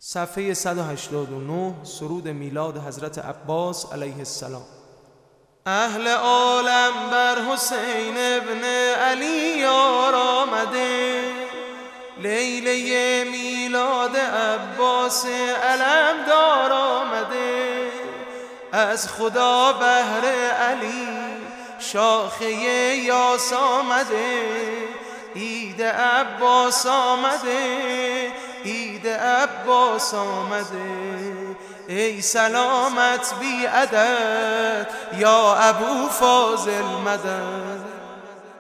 صفحه 189 سرود میلاد حضرت عباس علیه السلام. اهل عالم بر حسین ابن علی یار آمده، لیله میلاد عباس علمدار آمده. از خدا بهر علی شاخه یاس آمده، عید عباس آمده، عید عباس آمده. ای سلامت بی عدد یا ابو فاضل مدد.